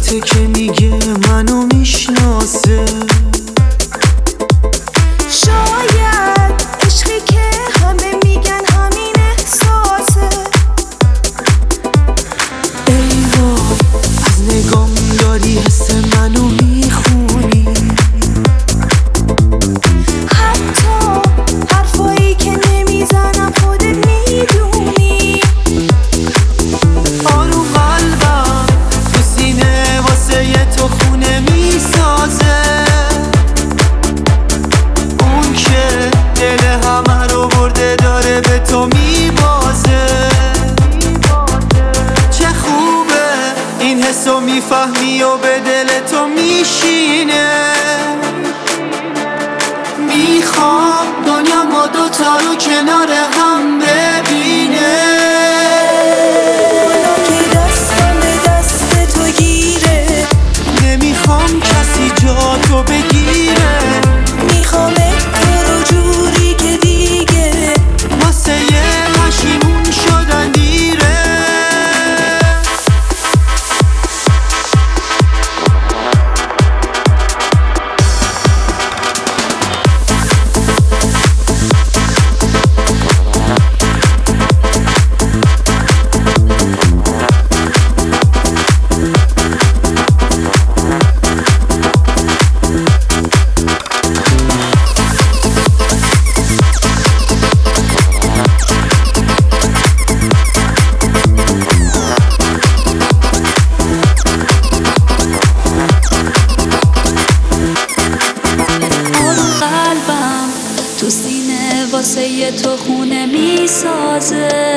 صورته که میگه منو میشناسه. شاید عشقی که همه میگن همین احساسه. ای وای از نگام داری حس منو میخونی. حتی حرفایی که نمیزنم خودت میدونی. آروم قلبم تو سینه واسه تو خونه میسازه. اون که دل همه رو برده داره به تو میبازه. چه خوبه این حسو میفهمی و به دل تو میشینه. میخوام دنیا ما دوتا رو کنار هم ببینه. حالا که دستم به دست تو گیره، نمیخوام کسی جا تو بگیره. میخوام تو رو جوری که دیگه واسه یه پشیمون شدن دیره. تو سینه واسه تو خونه میسازه.